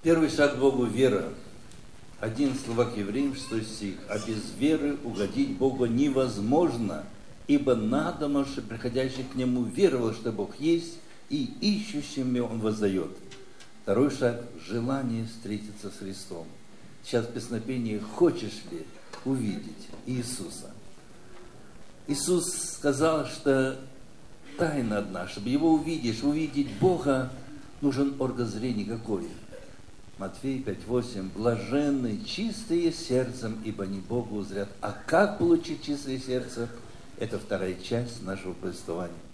Первый шаг к Богу – вера. 11 глава к Евреям, 6 стих. «А без веры угодить Богу невозможно, ибо надо, чтобы приходящий к Нему веровал, что Бог есть, и ищущим Он воздает». Второй шаг – желание встретиться с Христом. Сейчас в песнопении «Хочешь ли увидеть Иисуса?» Иисус сказал, что тайна одна, чтобы Его увидеть Бога, нужен орган зрения какой? Матфея 5:8. «Блаженны чистые сердцем, ибо не Богу узрят». А как получить чистое сердце? Это вторая часть нашего повествования.